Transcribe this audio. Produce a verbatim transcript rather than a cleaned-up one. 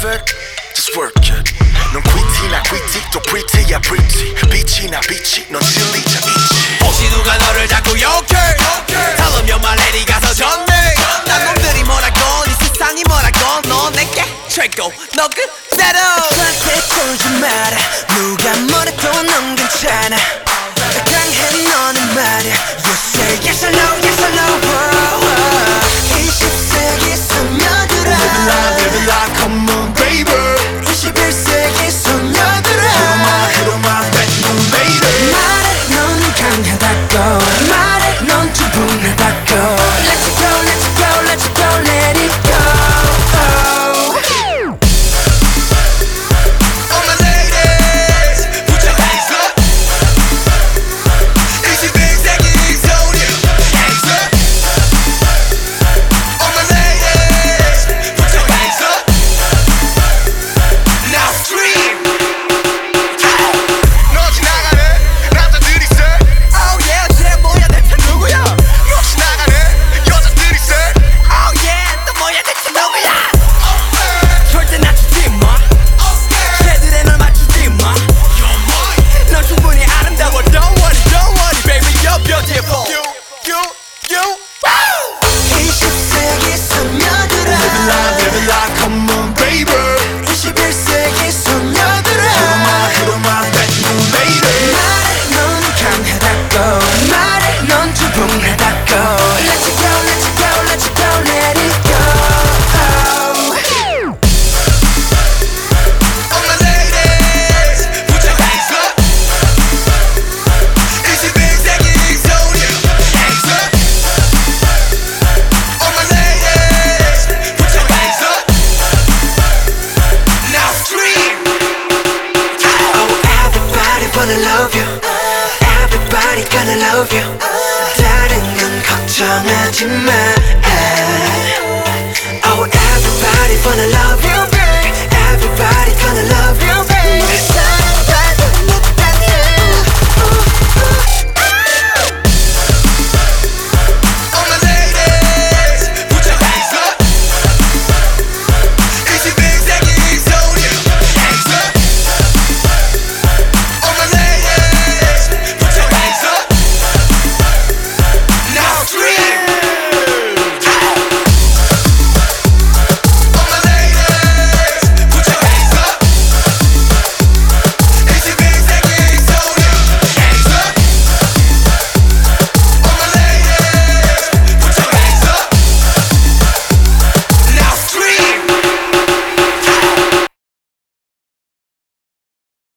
it, just work it. 넌 quity나 quity 또 pretty야 pretty. 빛이나 빛이 넌 진리자 있지. 혹시 누가 너를 자꾸 욕해 Tell them you're my lady 가서 전해 난 놈들이 뭐라건 이 세상이 뭐라건 너 내게 최고 너 그대로 나한테 쫄지 마라 누가 뭐래도 넌 괜찮아 강해 너는 말야 You say yes or no yes or no 이십 세기 소녀들아 Live it like, live it like, come on baby. 이십일 세기 소녀들아 Hit 'em up, hit 'em up, that new lady. 말해 넌 강하다고 말해 넌 충분하다고 Let it go let it go let it go let it go All my ladies put your hands up 이십일 세기 소녀 hands up All my ladies put your hands up Now scream 너 지나가네 남자들이 say. Oh yeah 쟤 뭐야 대체 누구야 너 지나가네 여자들이 say. Oh yeah 또 뭐야 대체 누구야 절대 낮추지 마 쟤들에 널 맞추지 마 넌 충분히 아름다워 Don't worry don't worry baby you're beautiful You, you, you. 이십 세기 소녀들아 Live it like, live it like, come on baby. 이십일 세기 소녀들아 Hit 'em up, hit 'em up, that new lady. 말해 넌 강하다고 말해 넌 충분하다고 Let it go let it go let it go let it go All my ladies put your hands up 이십일 세기 소녀 hands up All my ladies put your hands up Now scream Oh everybody wanna love you Everybody gonna love you 다른 건 걱정하지 마 Oh everybody wanna love you babe Everybody gonna love you babe